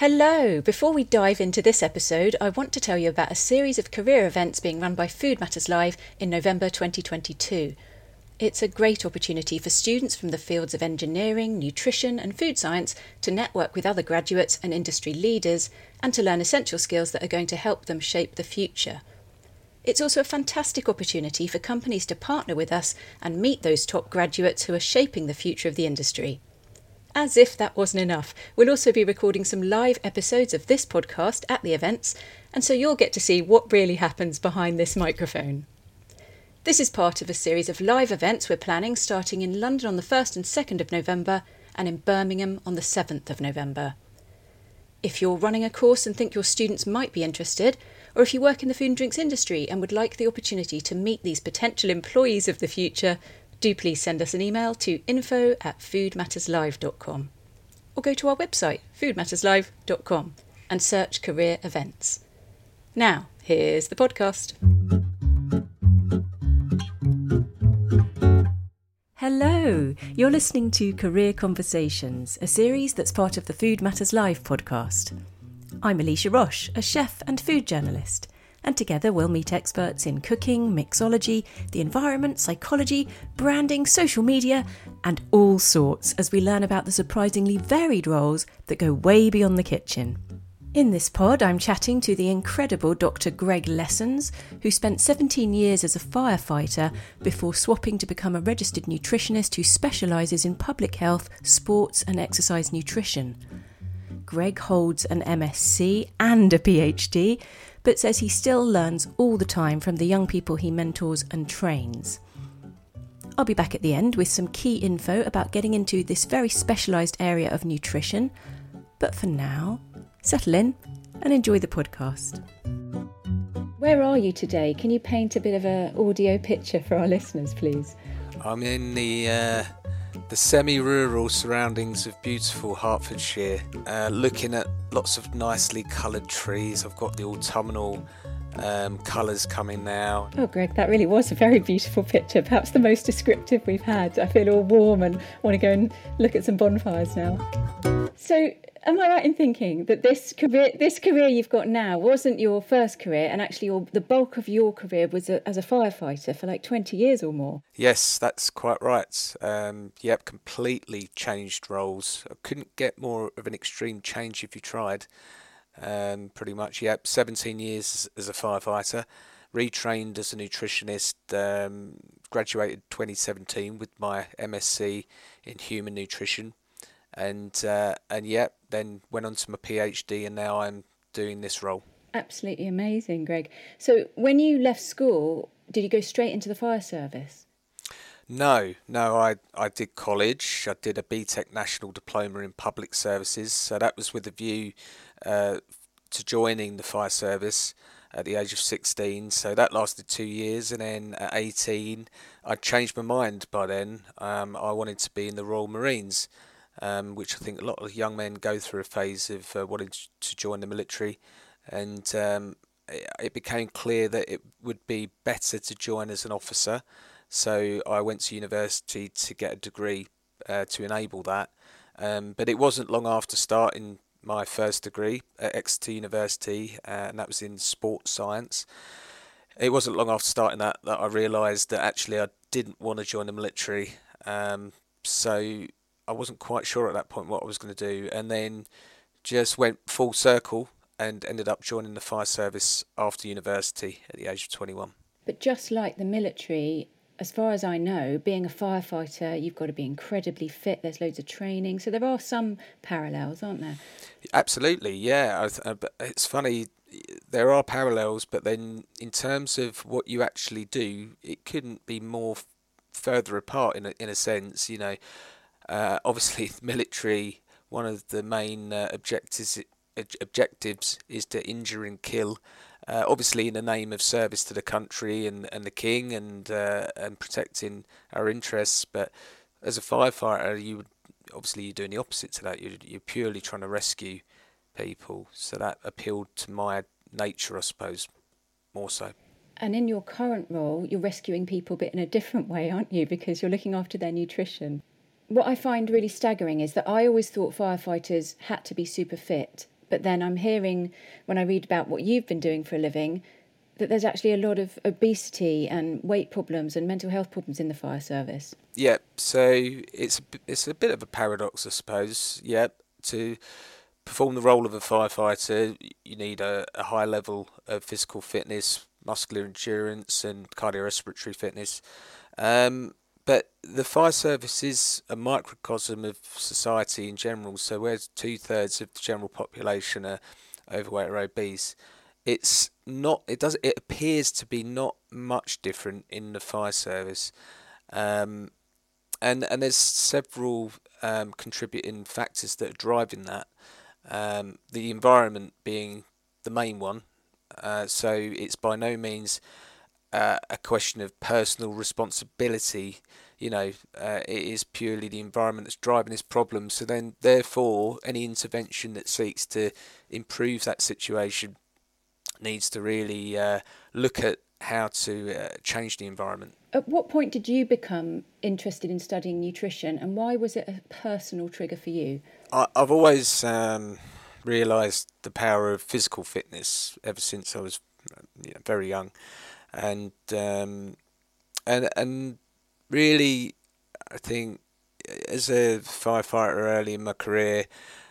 Hello! Before we dive into this episode, I want to tell you about a series of career events being run by Food Matters Live in November 2022. It's a great opportunity for students from the fields of engineering, nutrition and food science to network with other graduates and industry leaders and to learn essential skills that are going to help them shape the future. It's also a fantastic opportunity for companies to partner with us and meet those top graduates who are shaping the future of the industry. As if that wasn't enough, we'll also be recording some live episodes of this podcast at the events, and so you'll get to see what really happens behind this microphone. This is part of a series of live events we're planning starting in London on the 1st and 2nd of November and in Birmingham on the 7th of November. If you're running a course and think your students might be interested, or if you work in the food and drinks industry and would like the opportunity to meet these potential employees of the future, do please send us an email to info@foodmatterslive.com or go to our website, foodmatterslive.com, and search career events. Now, here's the podcast. Hello, you're listening to Career Conversations, a series that's part of the Food Matters Live podcast. I'm Alicia Roche, a chef and food journalist, and together we'll meet experts in cooking, mixology, the environment, psychology, branding, social media, and all sorts as we learn about the surprisingly varied roles that go way beyond the kitchen. In this pod, I'm chatting to the incredible Dr. Greg Lessons, who spent 17 years as a firefighter before swapping to become a registered nutritionist who specialises in public health, sports and exercise nutrition. Greg holds an MSc and a PhD, but says he still learns all the time from the young people he mentors and trains. I'll be back at the end with some key info about getting into this very specialised area of nutrition. But for now, settle in and enjoy the podcast. Where are you today? Can you paint a bit of an audio picture for our listeners, please? I'm in the semi-rural surroundings of beautiful Hertfordshire, looking at lots of nicely coloured trees. I've got the autumnal colours coming now. Oh, Greg, that really was a very beautiful picture, perhaps the most descriptive we've had. I feel all warm and want to go and look at some bonfires now. So, am I right in thinking that this career you've got now wasn't your first career, and actually the bulk of your career was as a firefighter for like 20 years or more? Yes, that's quite right. Completely changed roles. I couldn't get more of an extreme change if you tried. Pretty much, 17 years as a firefighter, retrained as a nutritionist, graduated 2017 with my MSc in human nutrition. And then went on to my PhD, and now I'm doing this role. Absolutely amazing, Greg. So when you left school, did you go straight into the fire service? No, I did college. I did a BTEC National Diploma in Public Services, so that was with a view to joining the fire service at the age of 16. So that lasted 2 years, and then at 18, I changed my mind by then. I wanted to be in the Royal Marines. Which I think a lot of young men go through a phase of wanting to join the military, and it became clear that it would be better to join as an officer. So I went to university to get a degree to enable that, but it wasn't long after starting my first degree at Exeter University, and that was in sports science. It wasn't long after starting that I realised that actually I didn't want to join the military, so I wasn't quite sure at that point what I was going to do, and then just went full circle and ended up joining the fire service after university at the age of 21. But just like the military, as far as I know, being a firefighter, you've got to be incredibly fit. There's loads of training. So there are some parallels, aren't there? Absolutely, yeah. But it's funny, there are parallels, but then in terms of what you actually do, it couldn't be more further apart in a sense, you know. Obviously, the military, one of the main objectives is to injure and kill, obviously in the name of service to the country and the king and protecting our interests. But as a firefighter, you're doing the opposite to that. You're purely trying to rescue people. So that appealed to my nature, I suppose, more so. And in your current role, you're rescuing people, but in a different way, aren't you? Because you're looking after their nutrition. What I find really staggering is that I always thought firefighters had to be super fit, But then I'm hearing, when I read about what you've been doing for a living, that there's actually a lot of obesity and weight problems and mental health problems in the fire service. Yeah, so it's a bit of a paradox, I suppose. Yeah, to perform the role of a firefighter, you need a high level of physical fitness, muscular endurance, and cardiorespiratory fitness. But the fire service is a microcosm of society in general. So where 2/3 of the general population are overweight or obese, it's not. It appears to be not much different in the fire service. Um, and there's several contributing factors that are driving that. The environment being the main one. So it's by no means a question of personal responsibility. It is purely the environment that's driving this problem. So then, therefore, any intervention that seeks to improve that situation needs to really look at how to change the environment. At what point did you become interested in studying nutrition, and why was it a personal trigger for you? I've always realised the power of physical fitness ever since I was very young, and and really, I think as a firefighter early in my career,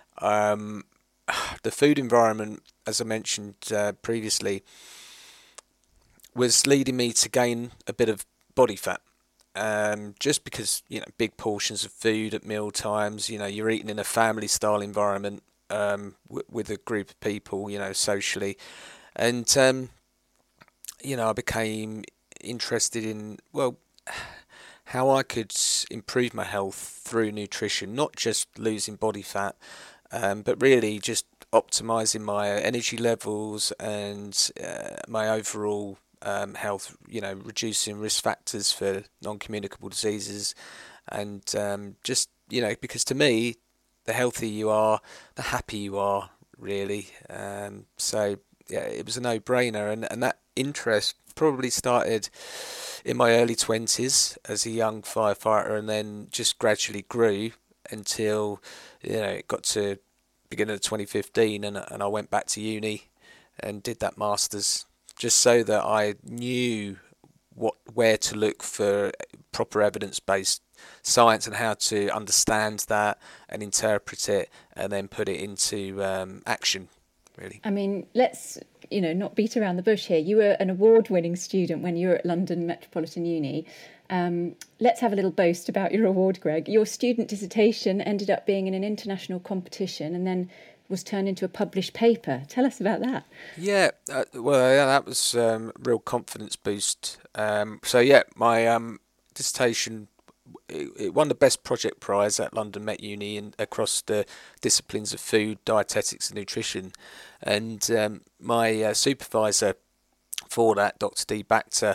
the food environment, as I mentioned previously, was leading me to gain a bit of body fat. Just because big portions of food at meal times, you're eating in a family style environment with a group of people, socially, and I became interested in how I could improve my health through nutrition, not just losing body fat, but really just optimizing my energy levels and my overall health, reducing risk factors for non-communicable diseases, and because to me, the healthier you are, the happier you are, really. So yeah, it was a no-brainer, and that interest probably started in my early 20s as a young firefighter, and then just gradually grew until it got to beginning of 2015, and I went back to uni and did that masters, just so that I knew where to look for proper evidence-based science and how to understand that and interpret it and then put it into action, really. I mean, let's not beat around the bush here. You were an award-winning student when you were at London Metropolitan Uni. Let's have a little boast about your award, Greg. Your student dissertation ended up being in an international competition and then was turned into a published paper. Tell us about that. Yeah, that was a real confidence boost. My dissertation, it won the best project prize at London Met Uni and across the disciplines of food, dietetics and nutrition. And my supervisor for that, Dr. D. Bacter,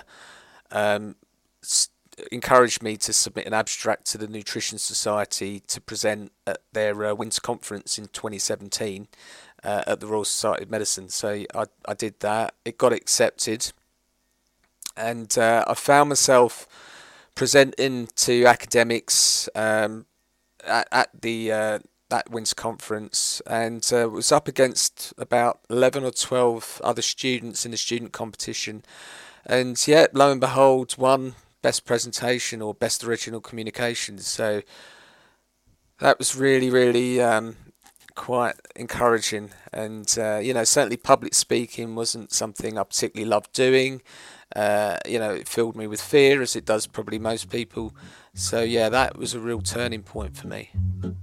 encouraged me to submit an abstract to the Nutrition Society to present at their winter conference in 2017 at the Royal Society of Medicine. So I did that. It got accepted, and I found myself presenting to academics at the that winter conference, and was up against about 11 or 12 other students in the student competition, and yeah, lo and behold, won best presentation or best original communication. So that was really, really quite encouraging, and certainly public speaking wasn't something I particularly loved doing. It filled me with fear, as it does probably most people. So yeah, that was a real turning point for me.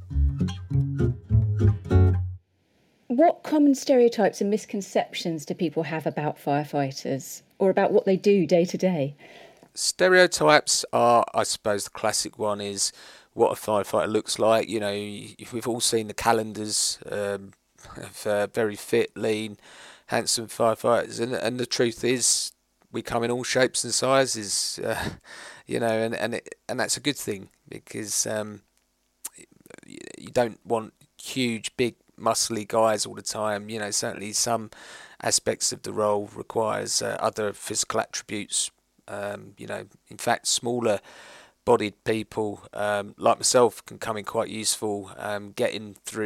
What common stereotypes and misconceptions do people have about firefighters or about what they do day to day? Stereotypes are, I suppose, the classic one is what a firefighter looks like. We've all seen the calendars of very fit, lean, handsome firefighters, and the truth is, we come in all shapes and sizes, and that's a good thing, because you don't want huge, big, muscly guys all the time. Certainly some aspects of the role requires other physical attributes. In fact, smaller bodied people like myself can come in quite useful, getting through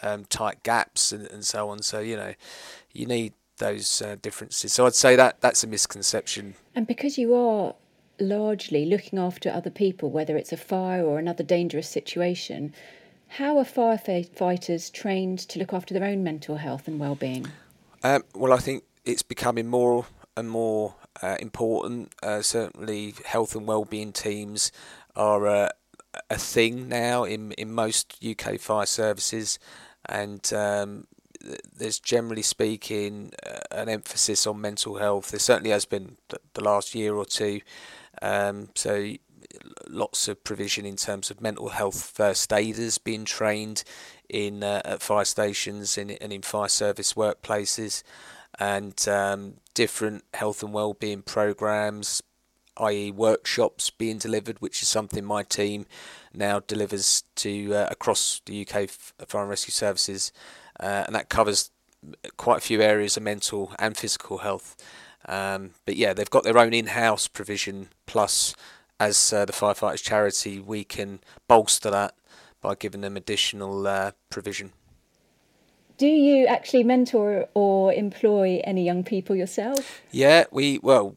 tight gaps and so on. So, you need those differences. So I'd say that's a misconception. And because you are largely looking after other people, whether it's a fire or another dangerous situation, how are firefighters trained to look after their own mental health and well-being? Well, I think it's becoming more and more important. Certainly, health and well-being teams are a thing now in most UK fire services, and there's generally speaking an emphasis on mental health. There certainly has been the last year or two. So lots of provision in terms of mental health first aiders being trained in at fire stations and in fire service workplaces, and different health and wellbeing programs, i.e. workshops being delivered, which is something my team now delivers to across the UK Fire and Rescue Services, and that covers quite a few areas of mental and physical health. But yeah, they've got their own in-house provision, plus as the Firefighters Charity, we can bolster that by giving them additional provision. Do you actually mentor or employ any young people yourself? Yeah, we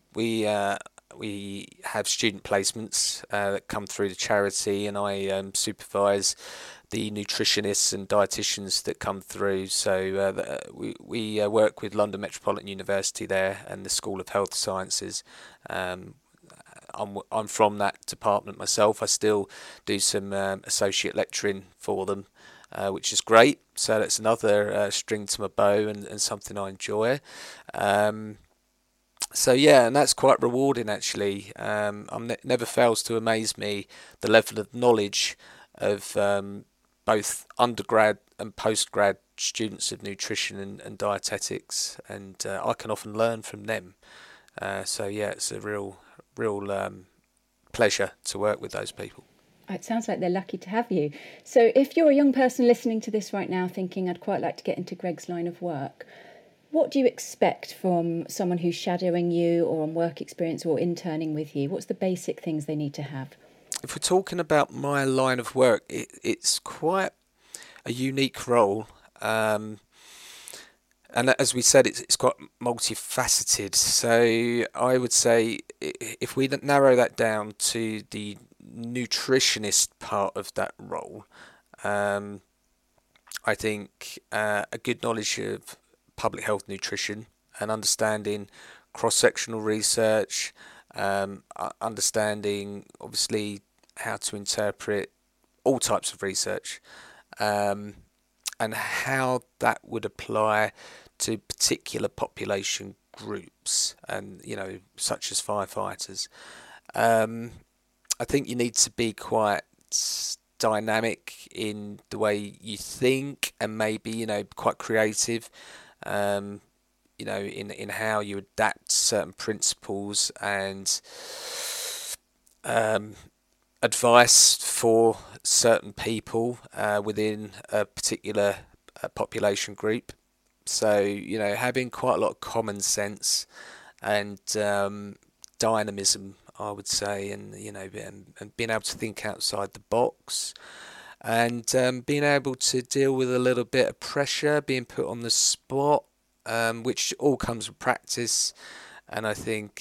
have student placements that come through the charity, and I supervise the nutritionists and dietitians that come through. So we work with London Metropolitan University there and the School of Health Sciences. I'm from that department myself. I still do some associate lecturing for them, which is great. So that's another string to my bow and something I enjoy. So yeah, and that's quite rewarding actually. Never fails to amaze me the level of knowledge of both undergrad and postgrad students of nutrition and dietetics, and I can often learn from them. So yeah, it's a real pleasure to work with those people. It sounds like they're lucky to have you. So if you're a young person listening to this right now thinking, I'd quite like to get into Greg's line of work, what do you expect from someone who's shadowing you or on work experience or interning with you? What's the basic things they need to have? If we're talking about my line of work, it's quite a unique role. And as we said, it's quite multifaceted. So I would say if we narrow that down to the nutritionist part of that role, I think a good knowledge of public health nutrition and understanding cross-sectional research, understanding obviously how to interpret all types of research, and how that would apply to particular population groups, and such as firefighters. I think you need to be quite dynamic in the way you think, and maybe quite creative, in how you adapt certain principles and advice for certain people within a particular population group. So having quite a lot of common sense and dynamism, I would say, and and being able to think outside the box, and being able to deal with a little bit of pressure, being put on the spot, which all comes with practice. And I think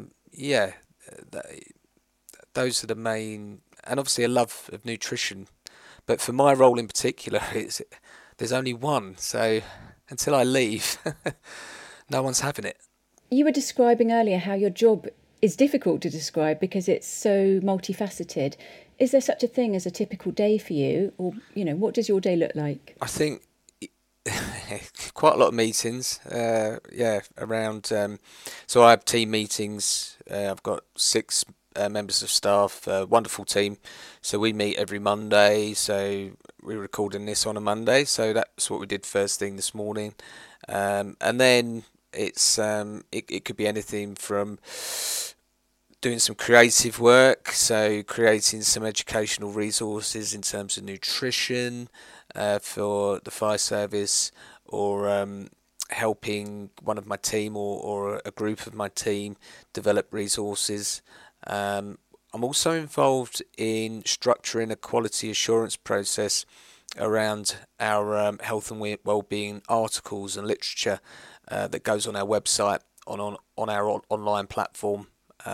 those are the main, and obviously a love of nutrition. But for my role in particular, there's only one. So until I leave, no one's having it. You were describing earlier how your job is difficult to describe because it's so multifaceted. Is there such a thing as a typical day for you, or what does your day look like? I think quite a lot of meetings. Around. So I have team meetings. I've got 6 members of staff, wonderful team. So we meet every Monday. So we're recording this on a Monday. So that's what we did first thing this morning. And then it's it could be anything from doing some creative work, so creating some educational resources in terms of nutrition for the fire service, or helping one of my team or a group of my team develop resources. I'm also involved in structuring a quality assurance process around our health and well-being articles and literature that goes on our website on our online platform.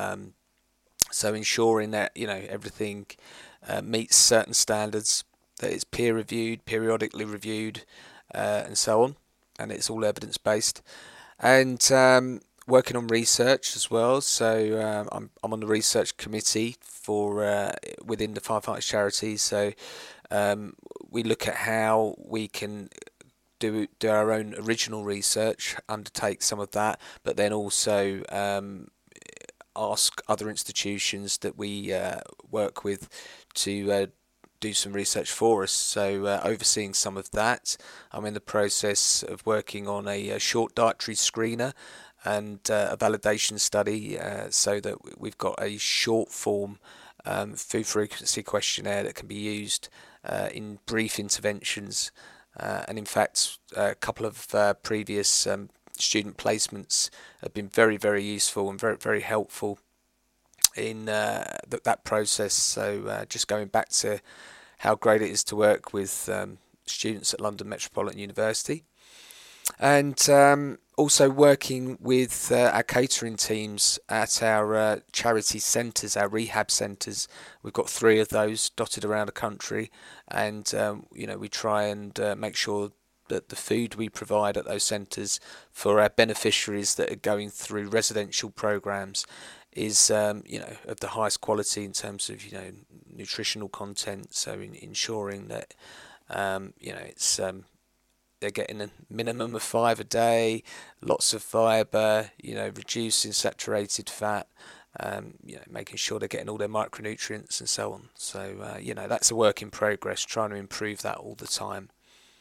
So ensuring that everything meets certain standards, that it's peer reviewed, periodically reviewed, and so on, and it's all evidence based. And working on research as well. So I'm on the research committee for within the Firefighters Charities. So we look at how we can do our own original research, undertake some of that, but then also ask other institutions that we work with to do some research for us. So overseeing some of that. I'm in the process of working on a short dietary screener and a validation study so that we've got a short form food frequency questionnaire that can be used in brief interventions. And in fact, a couple of previous student placements have been very, very useful and very, very helpful in that process. So just going back to how great it is to work with students at London Metropolitan University, and also working with our catering teams at our charity centres, our rehab centres. We've got 3 of those dotted around the country, and we try and make sure that the food we provide at those centres for our beneficiaries that are going through residential programmes is of the highest quality in terms of nutritional content. So ensuring that it's they're getting a minimum of 5 a day, lots of fibre, reducing saturated fat, making sure they're getting all their micronutrients and so on. So that's a work in progress, trying to improve that all the time.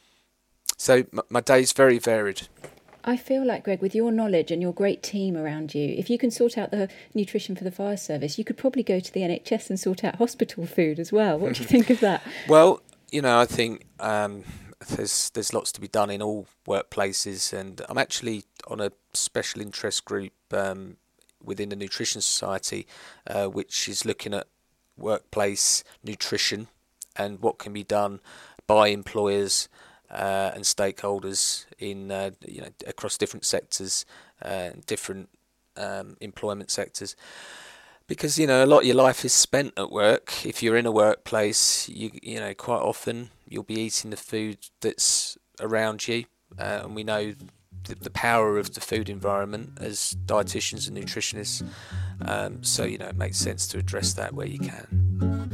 So my day's very varied. I feel like, Greg, with your knowledge and your great team around you, if you can sort out the nutrition for the fire service, you could probably go to the NHS and sort out hospital food as well. What do you think of that? Well, I think there's lots to be done in all workplaces, and I'm actually on a special interest group within the Nutrition Society, which is looking at workplace nutrition and what can be done by employers and stakeholders in across different sectors, different employment sectors. Because a lot of your life is spent at work. If you're in a workplace, you quite often you'll be eating the food that's around you, and we know the power of the food environment as dietitians and nutritionists. So it makes sense to address that where you can.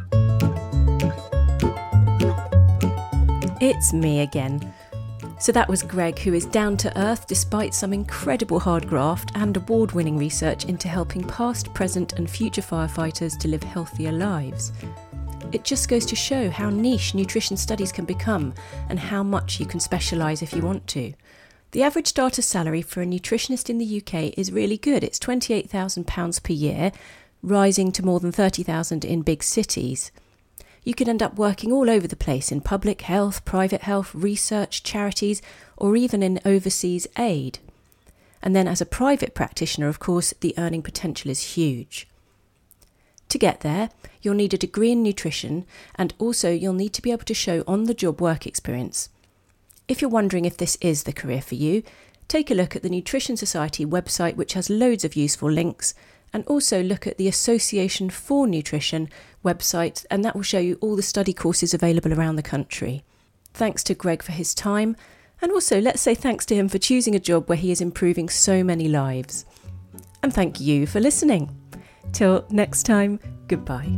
It's me again. So that was Greg, who is down to earth despite some incredible hard graft and award-winning research into helping past, present and future firefighters to live healthier lives. It just goes to show how niche nutrition studies can become and how much you can specialise if you want to. The average starter salary for a nutritionist in the UK is really good. It's £28,000 per year, rising to more than £30,000 in big cities. You could end up working all over the place in public health, private health, research, charities, or even in overseas aid. And then as a private practitioner, of course, the earning potential is huge. To get there, you'll need a degree in nutrition, and also you'll need to be able to show on-the-job work experience. If you're wondering if this is the career for you, take a look at the Nutrition Society website, which has loads of useful links, and also look at the Association for Nutrition website, and that will show you all the study courses available around the country. Thanks to Greg for his time, and also let's say thanks to him for choosing a job where he is improving so many lives. And thank you for listening. Till next time, goodbye.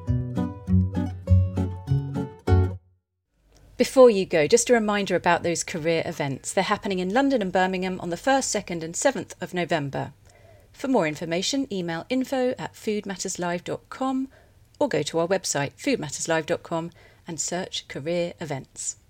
Before you go, just a reminder about those career events. They're happening in London and Birmingham on the 1st, 2nd and 7th of November. For more information, email info@foodmatterslive.com or go to our website foodmatterslive.com and search career events.